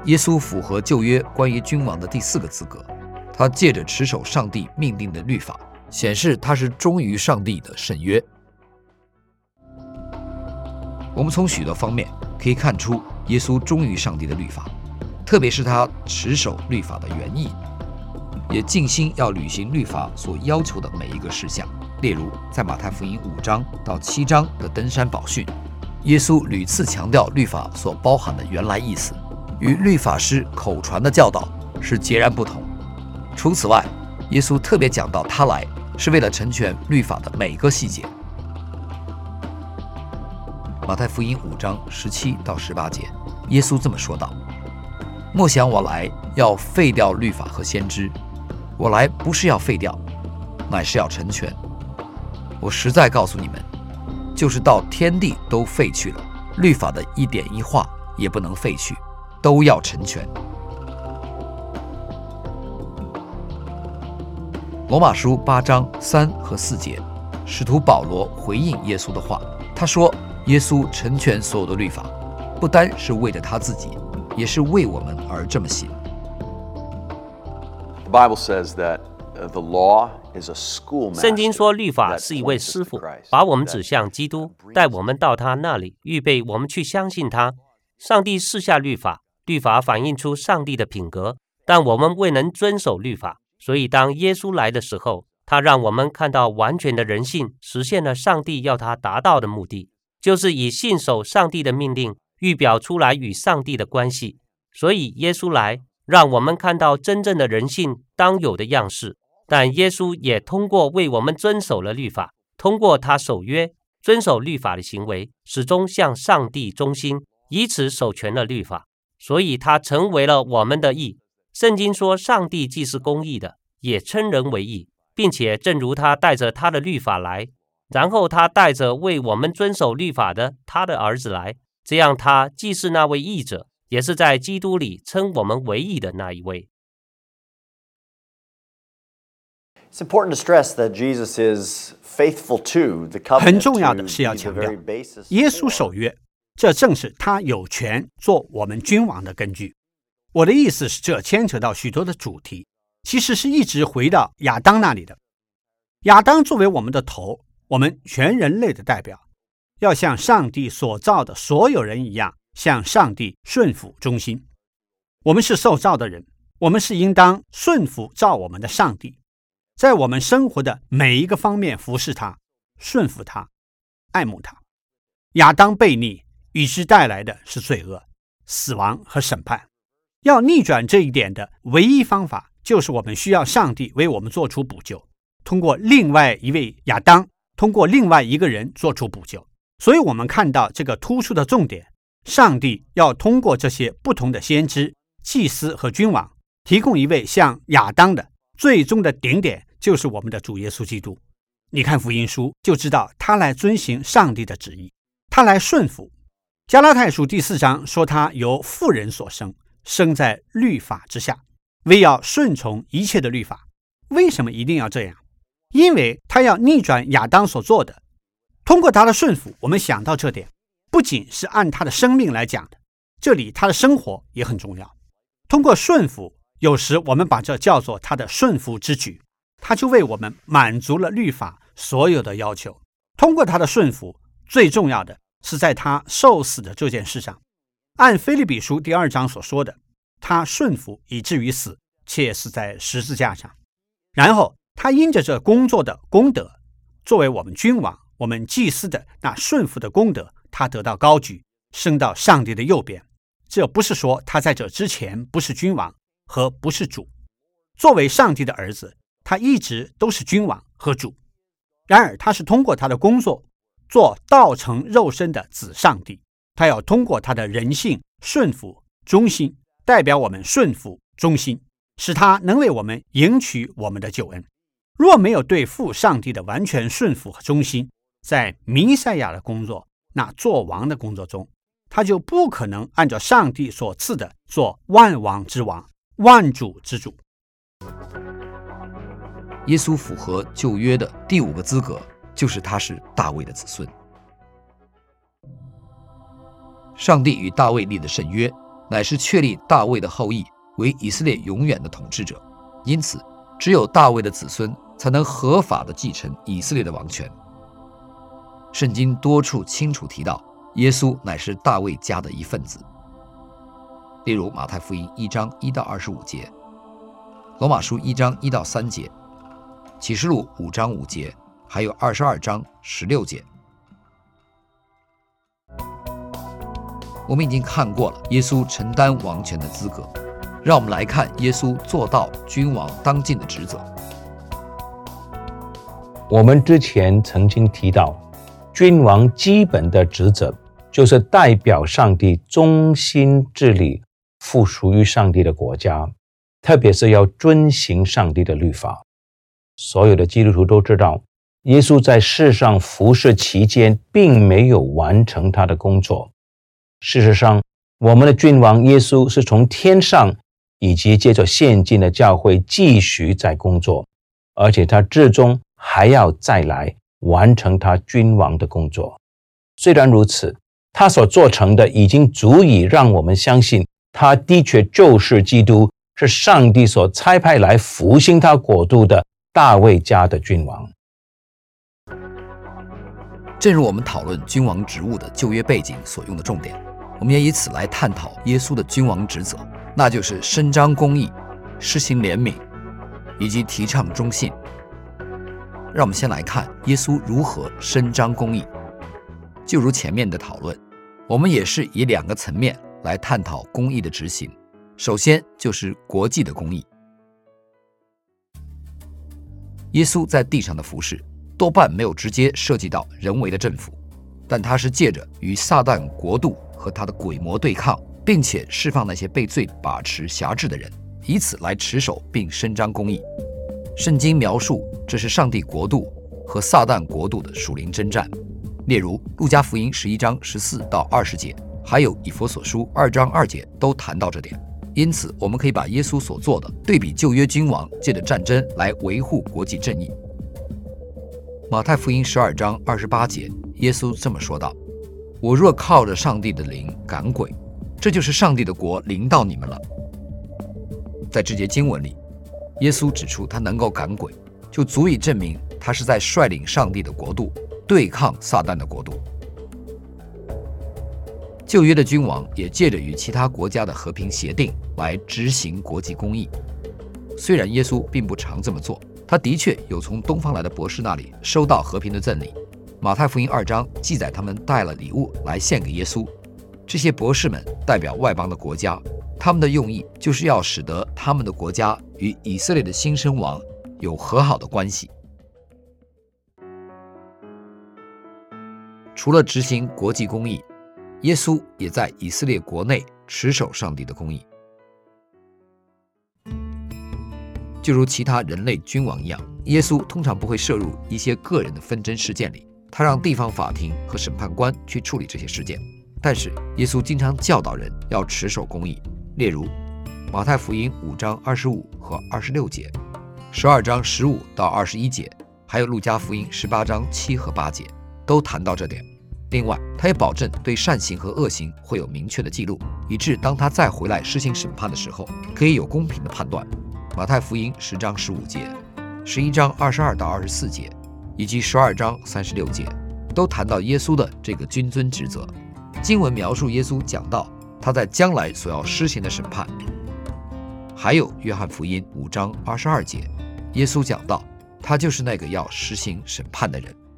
耶稣符合旧约关于君王的第4个资格，他借着持守上帝命定的律法，显示他是忠于上帝的圣约。我们从许多方面可以看出耶稣忠于上帝的律法，特别是他持守律法的原意，也尽心要履行律法所要求的每一个事项。例如在马太福音5章到7章的登山宝训，耶稣屡次强调律法所包含的原来意思，与律法师口传的教导是截然不同。除此外，耶稣特别讲到他来是为了成全律法的每个细节。马太福音5章17到18节，耶稣这么说道：莫想我来要废掉律法和先知，我来不是要废掉，乃是要成全。我实在告诉你们，就是到天地都废去了，律法的一点一画也不能废去，都要成全。罗马书8章3和4节，使徒保罗回应耶稣的话，他说耶稣成全所有的律法，不单是为了他自己，也是为我们而这么行。 The Bible says that the law is a schoolmaster. 圣经说，律法是一位师傅，把我们指向基督，带我们到他那里，预备我们去相信他。上帝赐下律法，律法反映出上帝的品格，但我们未能遵守律法，所以当耶稣来的时候，他让我们看到完全的人性，实现了上帝要他达到的目的，就是以信守上帝的命令，预表出来与上帝的关系。所以耶稣来，让我们看到真正的人性当有的样式。但耶稣也通过为我们遵守了律法，通过他守约、遵守律法的行为，始终向上帝忠心，以此守全了律法。所以他成为了我们的义。圣经说，上帝既是公义的，也称人为义，并且正如他带着他的律法来，然后他带着为我们遵守律法的他的儿子来，这样他既是那位义者，也是在基督里称我们为义的那一位。 很重要的是要强调，耶稣守约，这正是他有权做我们君王的根据。我的意思是，这牵扯到许多的主题，其实是一直回到亚当那里的。亚当作为我们的头，我们全人类的代表，要像上帝所造的所有人一样，向上帝顺服忠心。我们是受造的人，我们是应当顺服造我们的上帝，在我们生活的每一个方面服侍他，顺服他，爱慕他。亚当悖逆与之带来的是罪恶、死亡和审判。要逆转这一点的唯一方法，就是我们需要上帝为我们做出补救，通过另外一位亚当，通过另外一个人做出补救。所以我们看到这个突出的重点，上帝要通过这些不同的先知、祭司和君王，提供一位像亚当的最终的顶点，就是我们的主耶稣基督。你看福音书就知道，他来遵行上帝的旨意，他来顺服。加拉太书第4章说，他由妇人所生，生在律法之下，为要顺从一切的律法。为什么一定要这样？因为他要逆转亚当所做的。通过他的顺服，我们想到这点，不仅是按他的生命来讲的，这里他的生活也很重要。通过顺服，有时我们把这叫做他的顺服之举，他就为我们满足了律法所有的要求。通过他的顺服，最重要的是在他受死的这件事上，按腓立比书第2章所说的，他顺服以至于死，且死在十字架上。然后他因着这工作的功德，作为我们君王、我们祭司的那顺服的功德，他得到高举，升到上帝的右边。这不是说他在这之前不是君王和不是主。作为上帝的儿子，他一直都是君王和主。然而他是通过他的工作，做道成肉身的子上帝。他要通过他的人性顺服忠心，代表我们顺服忠心，使他能为我们迎娶我们的救恩。若没有对父上帝的完全顺服和忠心，在弥赛亚的工作，那做王的工作中，他就不可能按照上帝所赐的做万王之王、万主之主。 耶稣符合旧约的第5个资格，就是他是大卫的子孙。上帝与大卫立的圣约， 乃是确立大卫的后裔为以色列永远的统治者，因此只有大卫的子孙才能合法地继承以色列的王权。圣经多处清楚提到耶稣乃是大卫家的一份子，例如马太福音1章1到25节，罗马书1章1到3节，启示录5章5节，还有22章16节。我们已经看过了耶稣承担王权的资格，让我们来看耶稣做到君王当尽的职责。 我们之前曾经提到，君王基本的职责就是代表上帝忠心治理附属于上帝的国家，特别是要遵行上帝的律法。所有的基督徒都知道，耶稣在世上服侍期间并没有完成他的工作。事实上，我们的君王耶稣是从天上以及接着现今的教会继续在工作，而且他至终还要再来完成他君王的工作。虽然如此，他所做成的已经足以让我们相信他的确就是基督，是上帝所差派来复兴他国度的大卫家的君王。 正如我们讨论君王职务的旧约背景所用的重点，我们也以此来探讨耶稣的君王职责，那就是伸张公义、施行怜悯以及提倡忠信。让我们先来看耶稣如何伸张公义。就如前面的讨论，我们也是以2个层面来探讨公义的执行。首先就是国际的公义。耶稣在地上的服事多半没有直接涉及到人为的政府，但他是借着与撒旦国度和他的鬼魔对抗，并且释放那些被罪把持辖制的人，以此来持守并伸张公义。圣经描述这是上帝国度和撒旦国度的属灵征战，例如路加福音11章14到20节，还有以弗所书2章2节都谈到这点。因此我们可以把耶稣所做的对比旧约君王借着战争来维护国际正义。马太福音12章28节，耶稣这么说道：我若靠着上帝的灵赶鬼，这就是上帝的国临到你们了。在这节经文里，耶稣指出他能够赶鬼，就足以证明他是在率领上帝的国度对抗撒旦的国度。旧约的君王也借着与其他国家的和平协定来执行国际公义。虽然耶稣并不常这么做，他的确有从东方来的博士那里收到和平的赠礼。马太福音2章记载他们带了礼物来献给耶稣，这些博士们代表外邦的国家，他们的用意就是要使得他们的国家与以色列的新生王有和好的关系。除了执行国际公义，耶稣也在以色列国内持守上帝的公义。就如其他人类君王一样，耶稣通常不会涉入一些个人的纷争事件里，他让地方法庭和审判官去处理这些事件。但是耶稣经常教导人要持守公义，例如马太福音5章25和26节，12章15到21节，还有路加福音18章7和8节都谈到这点。另外他也保证对善行和恶行会有明确的记录，以致当他再回来施行审判的时候可以有公平的判断。马太福音10章15节、11章22到24节以及12章36节都谈到耶稣的这个君尊职责。经文描述耶稣讲到他在将来所要施行的审判。还有约翰福音5章22节，耶稣讲到他就是那个要施行审判的人。